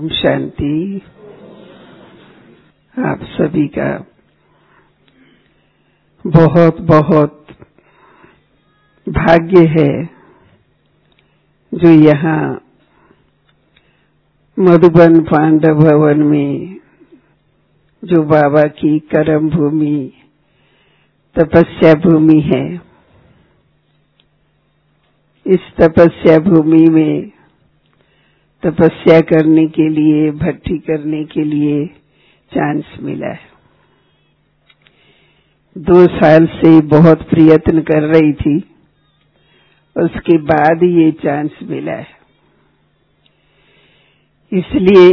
ओम शांति। आप सभी का बहुत बहुत भाग्य है जो यहाँ मधुबन पांडव भवन में जो बाबा की कर्म भूमि तपस्या भूमि है, इस तपस्या भूमि में तपस्या करने के लिए, भक्ति करने के लिए चांस मिला है। 2 साल से बहुत प्रयत्न कर रही थी, उसके बाद ये चांस मिला है। इसलिए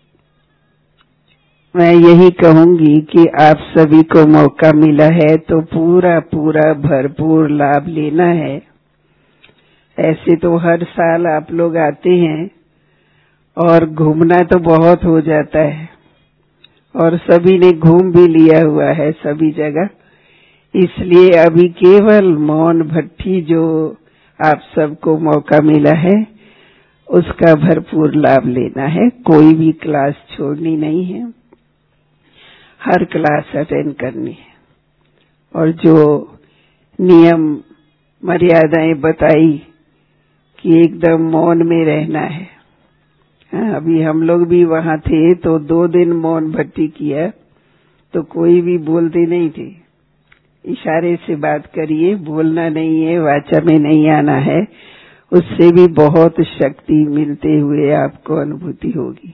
मैं यही कहूंगी कि आप सभी को मौका मिला है तो पूरा पूरा भरपूर लाभ लेना है। ऐसे तो हर साल आप लोग आते हैं और घूमना तो बहुत हो जाता है और सभी ने घूम भी लिया हुआ है सभी जगह। इसलिए अभी केवल मौन भट्टी जो आप सबको मौका मिला है उसका भरपूर लाभ लेना है। कोई भी क्लास छोड़नी नहीं है, हर क्लास अटेंड करनी है और जो नियम मर्यादाएं बताई कि एकदम मौन में रहना है। अभी हम लोग भी वहां थे तो 2 दिन मौन भट्टी किया तो कोई भी बोलते नहीं थे। इशारे से बात करिए, बोलना नहीं है, वाचा में नहीं आना है। उससे भी बहुत शक्ति मिलते हुए आपको अनुभूति होगी।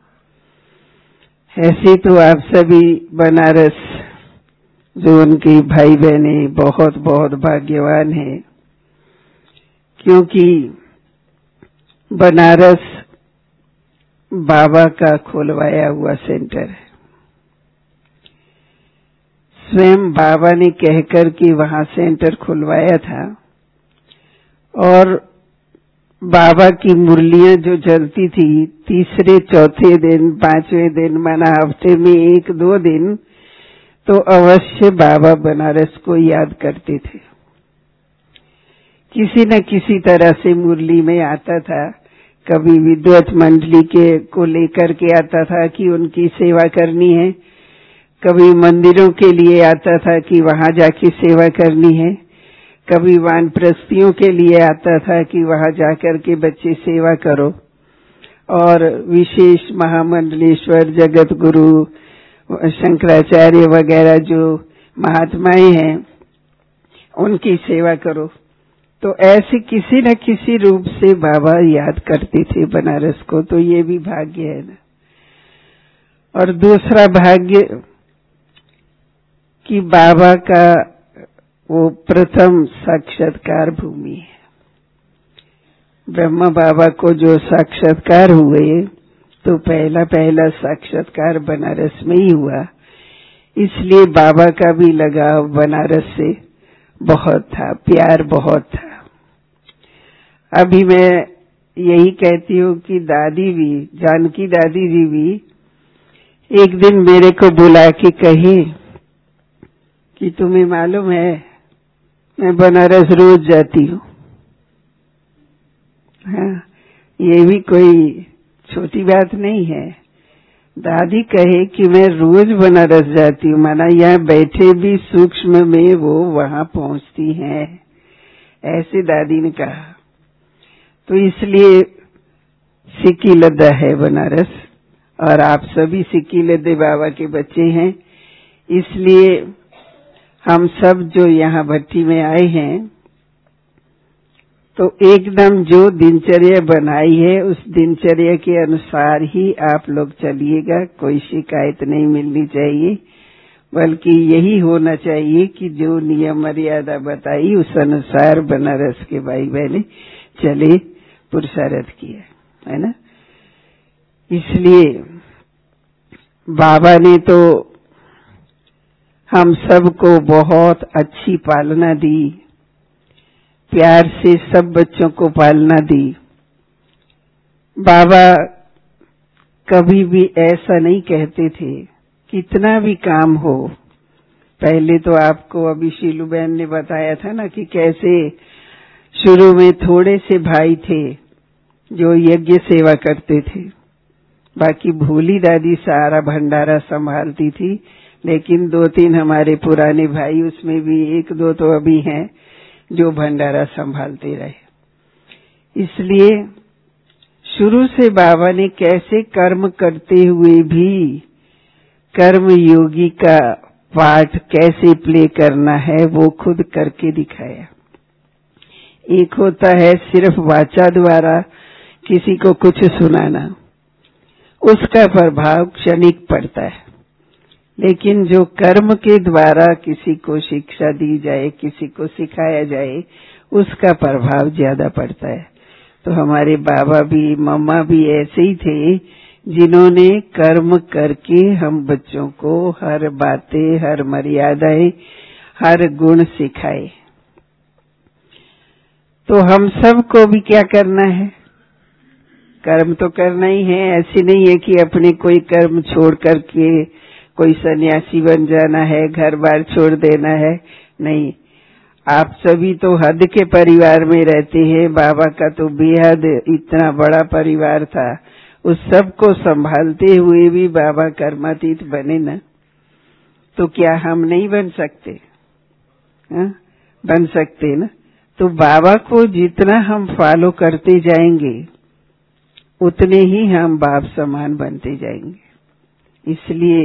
ऐसे तो आप सभी बनारस जो उनके भाई बहने बहुत बहुत भाग्यवान हैं, क्योंकि बनारस बाबा का खुलवाया हुआ सेंटर है। स्वयं बाबा ने कहकर के वहां सेंटर खुलवाया था और बाबा की मुरलियां जो चलती थी तीसरे चौथे दिन 5वें दिन माना हफ्ते में 1-2 दिन तो अवश्य बाबा बनारस को याद करते थे। किसी न किसी तरह से मुरली में आता था। कभी विद्वत मंडली को लेकर के आता था कि उनकी सेवा करनी है, कभी मंदिरों के लिए आता था कि वहां जाके सेवा करनी है, कभी वानप्रस्थियों के लिए आता था कि वहां जाकर के बच्चे सेवा करो, और विशेष महामंडलेश्वर जगत गुरु शंकराचार्य वगैरह जो महात्माएं हैं उनकी सेवा करो। तो ऐसे किसी न किसी रूप से बाबा याद करते थे बनारस को। तो ये भी भाग्य है ना। और दूसरा भाग्य कि बाबा का वो प्रथम साक्षात्कार भूमि है। ब्रह्मा बाबा को जो साक्षात्कार हुए तो पहला साक्षात्कार बनारस में ही हुआ। इसलिए बाबा का भी लगाव बनारस से बहुत था, प्यार बहुत था। अभी मैं यही कहती हूँ कि दादी भी, जानकी दादी जी भी एक दिन मेरे को बुला के कही कि तुम्हें मालूम है मैं बनारस रोज जाती हूँ। हाँ, ये भी कोई छोटी बात नहीं है। दादी कहे कि मैं रोज बनारस जाती हूँ, माना यहाँ बैठे भी सूक्ष्म में वो वहां पहुंचती हैं, ऐसे दादी ने कहा। तो इसलिए सिक्की लद्दा है बनारस और आप सभी सिक्की लद्दे बाबा के बच्चे हैं। इसलिए हम सब जो यहाँ भट्टी में आए हैं तो एकदम जो दिनचर्या बनाई है उस दिनचर्या के अनुसार ही आप लोग चलिएगा। कोई शिकायत नहीं मिलनी चाहिए, बल्कि यही होना चाहिए कि जो नियम मर्यादा बताई उस अनुसार बनारस के भाई बहने चले, पुरुषार्थ किया, है ना। इसलिए बाबा ने तो हम सबको बहुत अच्छी पालना दी, प्यार से सब बच्चों को पालना दी। बाबा कभी भी ऐसा नहीं कहते थे कितना भी काम हो। पहले तो आपको अभी शीलू बहन ने बताया था ना कि कैसे शुरू में थोड़े से भाई थे जो यज्ञ सेवा करते थे, बाकी भोली दादी सारा भंडारा संभालती थी, लेकिन 2-3 हमारे पुराने भाई, उसमें भी 1-2 तो अभी हैं जो भंडारा संभालते रहे। इसलिए शुरू से बाबा ने कैसे कर्म करते हुए भी कर्म योगी का पार्ट कैसे प्ले करना है वो खुद करके दिखाया। एक होता है सिर्फ वाचा द्वारा किसी को कुछ सुनाना, उसका प्रभाव क्षणिक पड़ता है, लेकिन जो कर्म के द्वारा किसी को शिक्षा दी जाए, किसी को सिखाया जाए, उसका प्रभाव ज्यादा पड़ता है। तो हमारे बाबा भी मम्मा भी ऐसे ही थे जिन्होंने कर्म करके हम बच्चों को हर बातें, हर मर्यादाएं, हर गुण सिखाए। तो हम सबको भी क्या करना है? कर्म तो करना ही है। ऐसी नहीं है कि अपने कोई कर्म छोड़ करके कोई सन्यासी बन जाना है, घर बार छोड़ देना है, नहीं। आप सभी तो हद के परिवार में रहते हैं। बाबा का तो बेहद इतना बड़ा परिवार था, उस सब को संभालते हुए भी बाबा कर्मातीत बने ना, तो क्या हम नहीं बन सकते? बन सकते ना। तो बाबा को जितना हम फॉलो करते जाएंगे उतने ही हम बाप समान बनते जाएंगे। इसलिए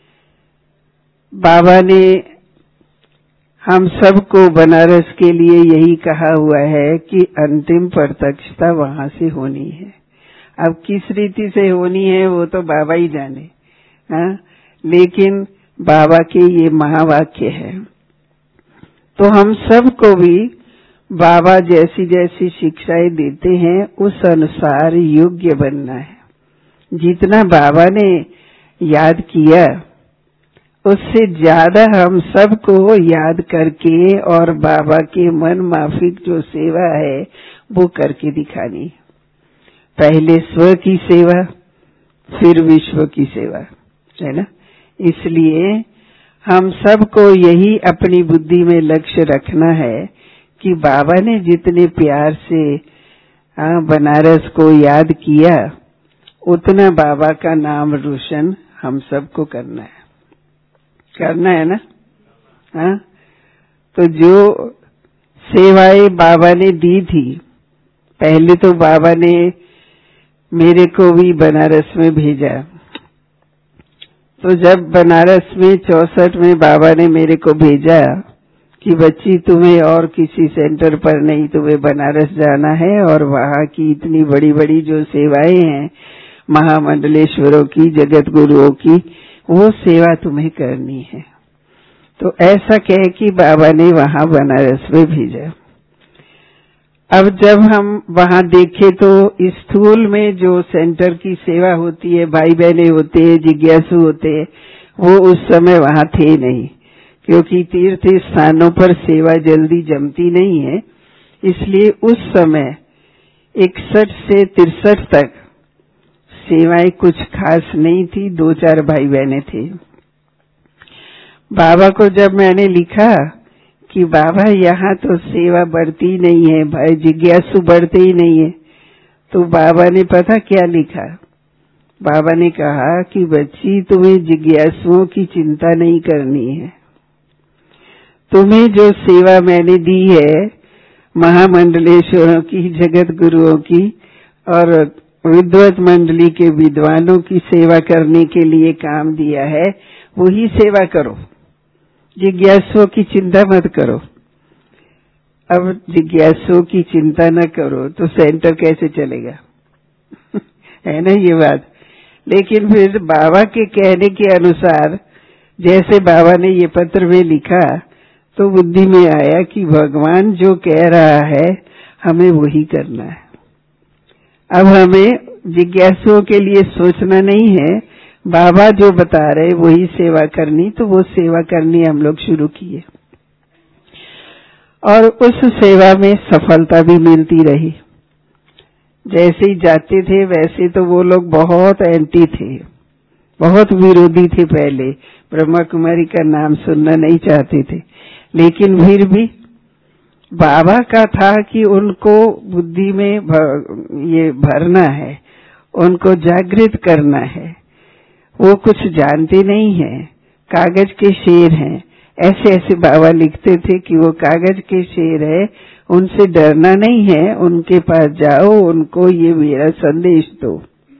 बाबा ने हम सबको बनारस के लिए यही कहा हुआ है कि अंतिम प्रत्यक्षता वहां से होनी है। अब किस रीति से होनी है वो तो बाबा ही जाने, लेकिन बाबा के ये महावाक्य है। तो हम सबको भी बाबा जैसी जैसी शिक्षाएं देते हैं उस अनुसार योग्य बनना है। जितना बाबा ने याद किया उससे ज्यादा हम सबको याद करके और बाबा के मन माफिक जो सेवा है वो करके दिखानी है। पहले स्व की सेवा, फिर विश्व की सेवा, है ना। इसलिए हम सबको यही अपनी बुद्धि में लक्ष्य रखना है कि बाबा ने जितने प्यार से बनारस को याद किया, उतना बाबा का नाम रोशन हम सबको करना है ना। तो जो सेवाएं बाबा ने दी थी, पहले तो बाबा ने मेरे को भी बनारस में भेजा। तो जब बनारस में 64 में बाबा ने मेरे को भेजा कि बच्ची तुम्हें और किसी सेंटर पर नहीं, तुम्हें बनारस जाना है और वहाँ की इतनी बड़ी बड़ी जो सेवाएं हैं महामंडलेश्वरों की, जगत गुरुओं की, वो सेवा तुम्हें करनी है। तो ऐसा कह कि बाबा ने वहाँ बनारस में भेजा। अब जब हम वहाँ देखे तो स्थूल में जो सेंटर की सेवा होती है, भाई बहने होते हैं, जिज्ञासु होते हैं, वो उस समय वहाँ थे नहीं, क्योंकि तीर्थ स्थानों पर सेवा जल्दी जमती नहीं है। इसलिए उस समय 61 से 63 तक सेवाएं कुछ खास नहीं थी, 2-4 भाई बहने थे। बाबा को जब मैंने लिखा कि बाबा यहाँ तो सेवा बढ़ती नहीं है, भाई जिज्ञासु बढ़ते ही नहीं है, तो बाबा ने पता क्या लिखा? बाबा ने कहा कि बच्ची तुम्हें जिज्ञासुओं की चिंता नहीं करनी है। तुम्हें जो सेवा मैंने दी है महामंडलेश्वरों की, जगत गुरुओं की और विद्वत मंडली के विद्वानों की सेवा करने के लिए काम दिया है, वही सेवा करो, जिज्ञासुओं की चिंता मत करो। अब जिज्ञासुओं की चिंता न करो तो सेंटर कैसे चलेगा? है ना ये बात। लेकिन फिर बाबा के कहने के अनुसार जैसे बाबा ने ये पत्र में लिखा, तो बुद्धि में आया कि भगवान जो कह रहा है हमें वही करना है। अब हमें जिज्ञासुओं के लिए सोचना नहीं है, बाबा जो बता रहे वही सेवा करनी, तो वो सेवा करनी हम लोग शुरू किए और उस सेवा में सफलता भी मिलती रही। जैसे ही जाते थे वैसे तो वो लोग बहुत एंटी थे, बहुत विरोधी थे। पहले ब्रह्मा कुमारी का नाम सुनना नहीं चाहते थे, लेकिन फिर भी बाबा का था कि उनको बुद्धि में ये भरना है उनको जागृत करना है। वो कुछ जानते नहीं है, कागज के शेर हैं। ऐसे ऐसे बाबा लिखते थे कि वो कागज के शेर है, उनसे डरना नहीं है, उनके पास जाओ, उनको ये मेरा संदेश दो।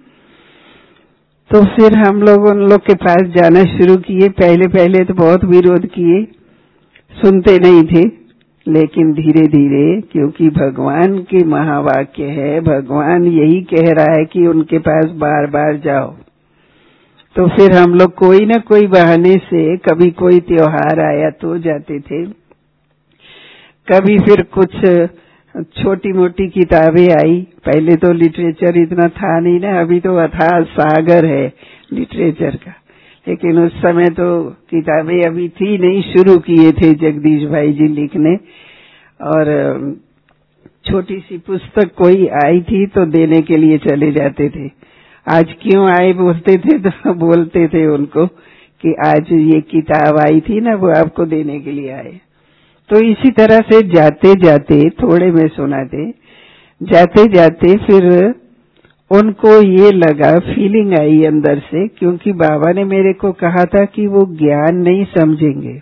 तो फिर हम लोग उन लोग के पास जाना शुरू किए। पहले पहले तो बहुत विरोध किए, सुनते नहीं थे, लेकिन धीरे धीरे, क्योंकि भगवान के महावाक्य है, भगवान यही कह रहा है कि उनके पास बार बार जाओ, तो फिर हम लोग कोई न कोई बहाने से, कभी कोई त्योहार आया तो जाते थे, कभी फिर कुछ छोटी मोटी किताबें आई। पहले तो लिटरेचर इतना था नहीं ना, अभी तो अथाह सागर है लिटरेचर का, लेकिन उस समय तो किताबें अभी थी नहीं, शुरू किए थे जगदीश भाई जी लिखने। और छोटी सी पुस्तक कोई आई थी तो देने के लिए चले जाते थे। आज क्यों आए बोलते थे तो बोलते थे उनको कि आज ये किताब आई थी ना, वो आपको देने के लिए आए। तो इसी तरह से जाते जाते, थोड़े में सुनाते, जाते जाते फिर उनको ये लगा, फीलिंग आई अंदर से, क्योंकि बाबा ने मेरे को कहा था कि वो ज्ञान नहीं समझेंगे,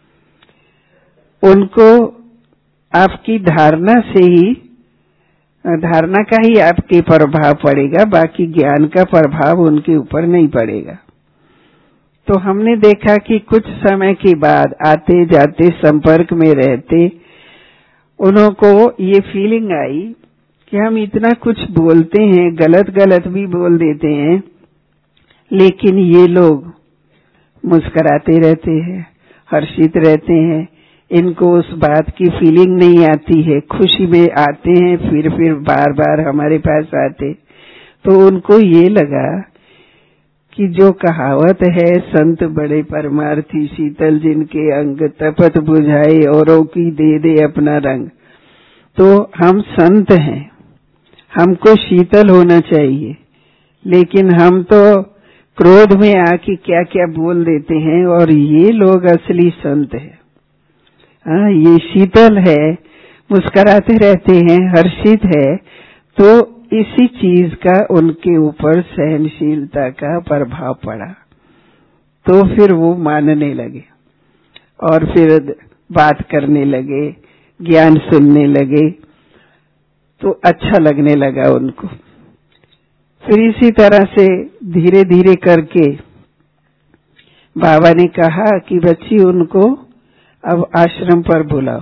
उनको आपकी धारणा से ही, धारणा का ही आपके प्रभाव पड़ेगा, बाकी ज्ञान का प्रभाव उनके ऊपर नहीं पड़ेगा। तो हमने देखा कि कुछ समय के बाद, आते जाते संपर्क में रहते, उन्हों को ये फीलिंग आई कि हम इतना कुछ बोलते हैं, गलत गलत भी बोल देते हैं, लेकिन ये लोग मुस्कुराते रहते हैं, हर्षित रहते हैं, इनको उस बात की फीलिंग नहीं आती है, खुशी में आते हैं, फिर बार बार हमारे पास आते। तो उनको ये लगा कि जो कहावत है, संत बड़े परमार्थी, शीतल जिनके अंग, तपत बुझाए औरों की दे दे अपना रंग। तो हम संत हैं, हमको शीतल होना चाहिए, लेकिन हम तो क्रोध में आके क्या क्या बोल देते हैं, और ये लोग असली संत हैं। हाँ, ये शीतल है, मुस्कुराते रहते हैं, हर्षित है। तो इसी चीज का उनके ऊपर सहनशीलता का प्रभाव पड़ा, तो फिर वो मानने लगे और फिर बात करने लगे, ज्ञान सुनने लगे, तो अच्छा लगने लगा उनको। फिर इसी तरह से धीरे धीरे करके बाबा ने कहा कि बच्ची, उनको अब आश्रम पर बुलाओ,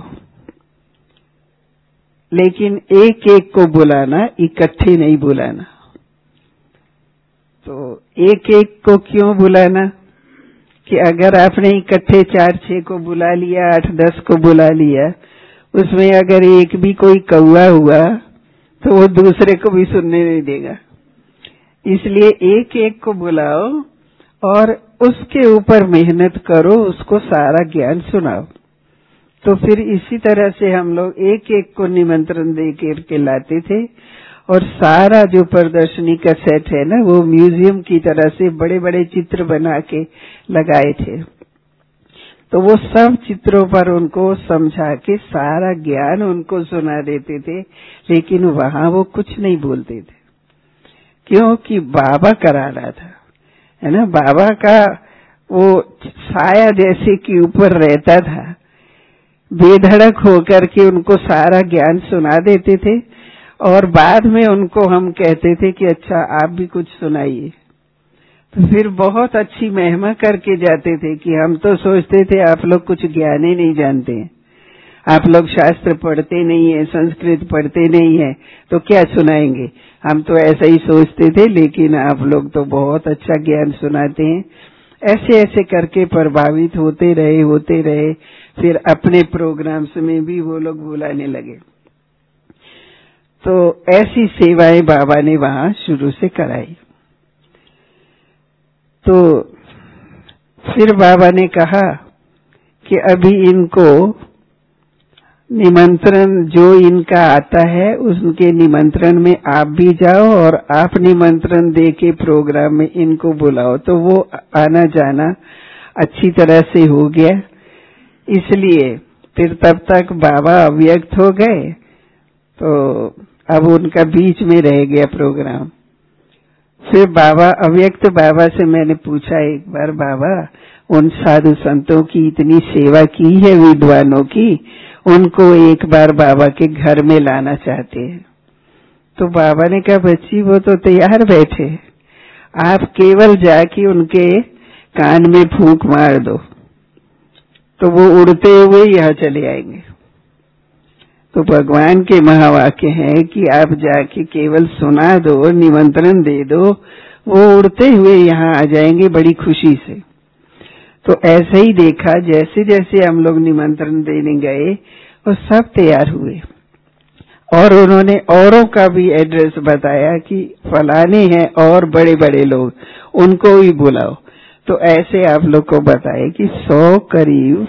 लेकिन एक एक को बुलाना, इकट्ठे नहीं बुलाना। तो एक एक को क्यों बुलाना कि अगर आपने इकट्ठे 4-6 को बुला लिया, 8-10 को बुला लिया, उसमें अगर एक भी कोई कौवा हुआ तो वो दूसरे को भी सुनने नहीं देगा। इसलिए एक एक को बुलाओ और उसके ऊपर मेहनत करो, उसको सारा ज्ञान सुनाओ। तो फिर इसी तरह से हम लोग एक एक को निमंत्रण दे के लाते थे, और सारा जो प्रदर्शनी का सेट है ना, वो म्यूजियम की तरह से बड़े बड़े चित्र बना के लगाए थे। तो वो सब चित्रों पर उनको समझा के सारा ज्ञान उनको सुना देते थे, लेकिन वहां वो कुछ नहीं बोलते थे, क्योंकि बाबा करा रहा था, है ना। बाबा का वो साया जैसे कि ऊपर रहता था, बेधड़क होकर के उनको सारा ज्ञान सुना देते थे, और बाद में उनको हम कहते थे कि अच्छा आप भी कुछ सुनाइए। तो फिर बहुत अच्छी महिमा करके जाते थे कि हम तो सोचते थे आप लोग कुछ ज्ञान ही नहीं जानते हैं, आप लोग शास्त्र पढ़ते नहीं है, संस्कृत पढ़ते नहीं है, तो क्या सुनाएंगे। हम तो ऐसा ही सोचते थे, लेकिन आप लोग तो बहुत अच्छा ज्ञान सुनाते हैं। ऐसे ऐसे करके प्रभावित होते रहे। फिर अपने प्रोग्राम्स में भी वो लोग बुलाने लगे। तो ऐसी सेवाएं बाबा ने वहां शुरू से कराई। तो फिर बाबा ने कहा कि अभी इनको निमंत्रण जो इनका आता है, उनके निमंत्रण में आप भी जाओ और आप निमंत्रण दे के प्रोग्राम में इनको बुलाओ। तो वो आना जाना अच्छी तरह से हो गया। इसलिए फिर तब तक बाबा अव्यक्त हो गए, तो अब उनका बीच में रह गया प्रोग्राम। फिर बाबा, अव्यक्त बाबा से मैंने पूछा एक बार, बाबा उन साधु संतों की इतनी सेवा की है विद्वानों की, उनको एक बार बाबा के घर में लाना चाहते हैं। तो बाबा ने कहा, बच्ची वो तो तैयार बैठे, आप केवल जाके उनके कान में फूंक मार दो तो वो उड़ते हुए यहाँ चले आएंगे। तो भगवान के महावाक्य है कि आप जाके केवल सुना दो, निमंत्रण दे दो, वो उड़ते हुए यहाँ आ जाएंगे बड़ी खुशी से। तो ऐसे ही देखा, जैसे जैसे हम लोग निमंत्रण देने गए वो सब तैयार हुए और उन्होंने औरों का भी एड्रेस बताया कि फलाने हैं और बड़े बड़े लोग, उनको भी बुलाओ। तो ऐसे आप लोग को बताए कि 100 करीब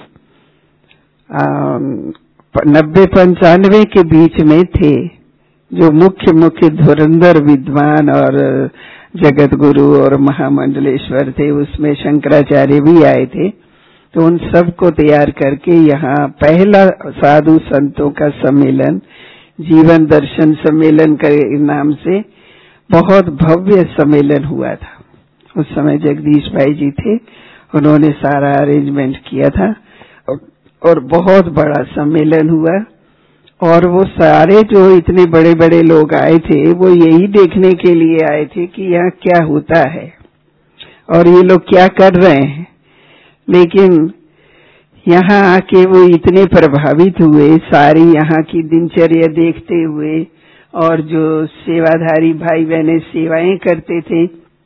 90-95 के बीच में थे जो मुख्य मुख्य धुरंधर विद्वान और जगत गुरु और महामंडलेश्वर थे। उसमें शंकराचार्य भी आए थे। तो उन सबको तैयार करके यहाँ पहला साधु संतों का सम्मेलन, जीवन दर्शन सम्मेलन के नाम से बहुत भव्य सम्मेलन हुआ था। उस समय जगदीश भाई जी थे, उन्होंने सारा अरेंजमेंट किया था और बहुत बड़ा सम्मेलन हुआ। और वो सारे जो इतने बड़े बड़े लोग आए थे वो यही देखने के लिए आए थे कि यहाँ क्या होता है और ये लोग क्या कर रहे हैं। लेकिन यहाँ आके वो इतने प्रभावित हुए, सारी यहाँ की दिनचर्या देखते हुए और जो सेवाधारी भाई बहने सेवाएं करते थे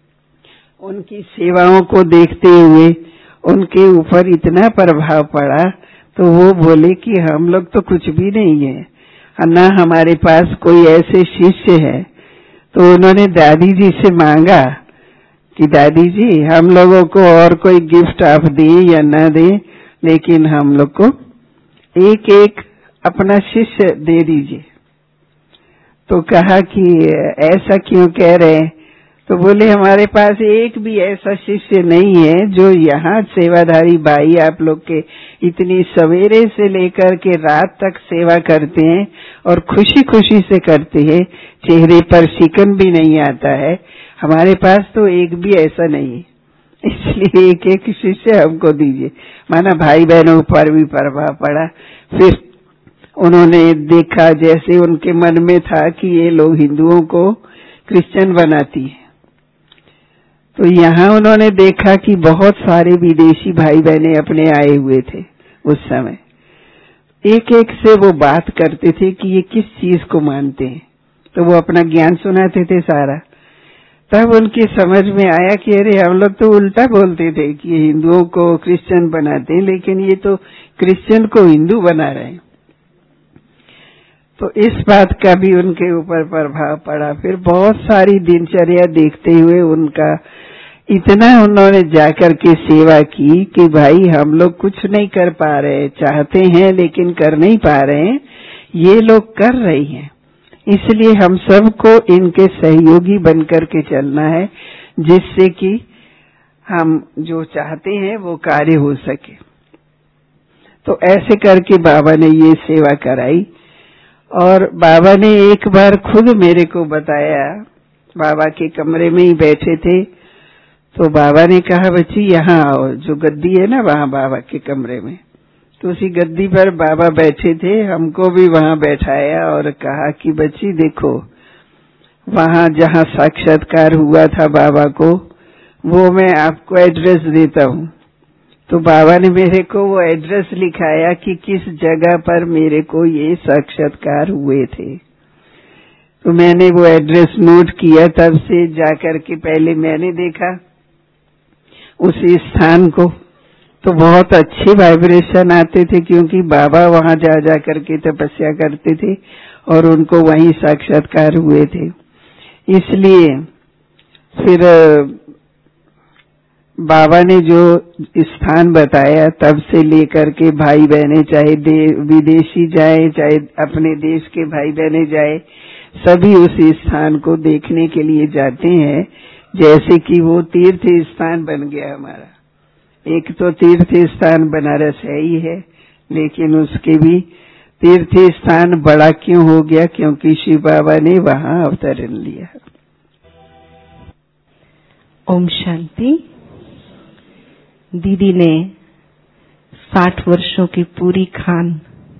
उनकी सेवाओं को देखते हुए उनके ऊपर इतना प्रभाव पड़ा। तो वो बोले कि हम लोग तो कुछ भी नहीं है, ना हमारे पास कोई ऐसे शिष्य है। तो उन्होंने दादी जी से मांगा कि दादी जी हम लोगों को और कोई गिफ्ट आप दें या न दें, लेकिन हम लोग को एक एक अपना शिष्य दे दीजिए। तो कहा कि ऐसा क्यों कह रहे हैं? तो बोले हमारे पास एक भी ऐसा शिष्य नहीं है जो यहाँ सेवाधारी भाई आप लोग के इतनी सवेरे से लेकर के रात तक सेवा करते हैं और खुशी खुशी से करते हैं, चेहरे पर शिकन भी नहीं आता है। हमारे पास तो एक भी ऐसा नहीं है, इसलिए एक एक शिष्य हमको दीजिए। माना भाई बहनों पर भी प्रभाव पड़ा। फिर उन्होंने देखा, जैसे उनके मन में था कि ये लोग हिंदुओं को क्रिश्चियन बनाती है, तो यहाँ उन्होंने देखा कि बहुत सारे विदेशी भाई बहने अपने आए हुए थे। उस समय एक एक से वो बात करते थे कि ये किस चीज को मानते हैं, तो वो अपना ज्ञान सुनाते थे सारा। तब उनकी समझ में आया कि अरे हम लोग तो उल्टा बोलते थे कि हिंदुओं को क्रिश्चियन बनाते हैं, लेकिन ये तो क्रिश्चियन को हिंदू बना रहे हैं। तो इस बात का भी उनके ऊपर प्रभाव पड़ा। फिर बहुत सारी दिनचर्या देखते हुए उनका इतना उन्होंने जाकर के सेवा की कि भाई हम लोग कुछ नहीं कर पा रहे, चाहते हैं लेकिन कर नहीं पा रहे हैं, ये लोग कर रही हैं, इसलिए हम सबको इनके सहयोगी बनकर के चलना है, जिससे कि हम जो चाहते हैं वो कार्य हो सके। तो ऐसे करके बाबा ने ये सेवा कराई। और बाबा ने एक बार खुद मेरे को बताया, बाबा के कमरे में ही बैठे थे, तो बाबा ने कहा बच्ची यहाँ आओ, जो गद्दी है ना वहाँ बाबा के कमरे में, तो उसी गद्दी पर बाबा बैठे थे, हमको भी वहाँ बैठाया और कहा कि बच्ची देखो, वहाँ जहाँ साक्षात्कार हुआ था बाबा को, वो मैं आपको एड्रेस देता हूँ। तो बाबा ने मेरे को वो एड्रेस लिखाया कि किस जगह पर मेरे को ये साक्षात्कार हुए थे। तो मैंने वो एड्रेस नोट किया। तब से जाकर के पहले मैंने देखा उसी स्थान को, तो बहुत अच्छे वाइब्रेशन आते थे, क्योंकि बाबा वहां जा जा करके तपस्या करते थे और उनको वहीं साक्षात्कार हुए थे। इसलिए फिर बाबा ने जो स्थान बताया, तब से लेकर के भाई बहने चाहे विदेशी जाए चाहे अपने देश के भाई बहने जाए, सभी उस स्थान को देखने के लिए जाते हैं, जैसे कि वो तीर्थ स्थान बन गया हमारा। एक तो तीर्थ स्थान बनारस है ही है, लेकिन उसके भी तीर्थ स्थान बड़ा क्यों हो गया? क्योंकि शिव बाबा ने वहां अवतरण लिया। ओम शांति। दीदी ने 60 वर्षों की पूरी खान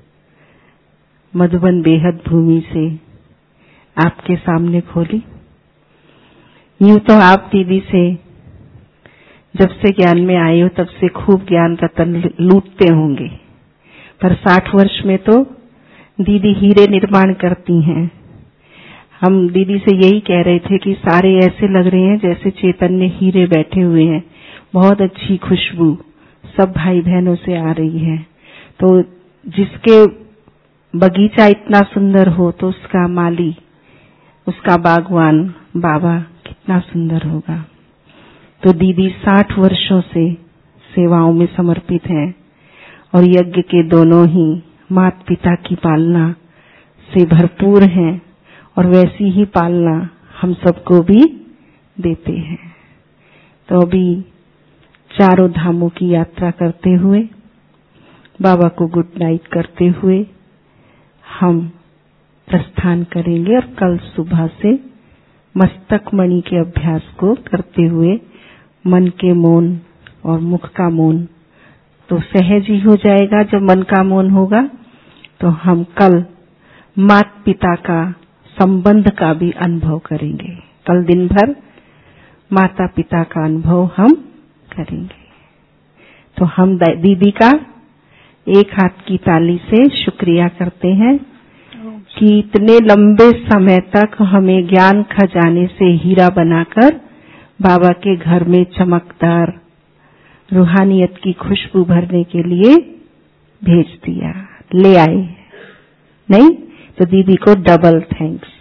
मधुबन बेहद भूमि से आपके सामने खोली। यूं तो आप दीदी से जब से ज्ञान में आए हो तब से खूब ज्ञान रतन लूटते होंगे, पर 60 वर्ष में तो दीदी हीरे निर्माण करती हैं। हम दीदी से यही कह रहे थे कि सारे ऐसे लग रहे हैं जैसे चैतन्य हीरे बैठे हुए हैं। बहुत अच्छी खुशबू सब भाई बहनों से आ रही है। तो जिसके बगीचा इतना सुंदर हो तो उसका माली, उसका बागवान बाबा कितना सुंदर होगा। तो दीदी 60 वर्षों से सेवाओं में समर्पित हैं और यज्ञ के दोनों ही माता पिता की पालना से भरपूर हैं और वैसी ही पालना हम सबको भी देते हैं। तो अभी चारों धामों की यात्रा करते हुए, बाबा को गुड नाइट करते हुए हम प्रस्थान करेंगे और कल सुबह से मस्तक मणि के अभ्यास को करते हुए मन के मौन और मुख का मौन तो सहज ही हो जाएगा। जब मन का मौन होगा तो हम कल माता पिता का संबंध का भी अनुभव करेंगे। कल दिन भर माता पिता का अनुभव हम करेंगे। तो हम दीदी का एक हाथ की ताली से शुक्रिया करते हैं कि इतने लंबे समय तक हमें ज्ञान खजाने से हीरा बनाकर बाबा के घर में चमकदार रूहानियत की खुशबू भरने के लिए भेज दिया, ले आए। नहीं तो दीदी को डबल थैंक्स।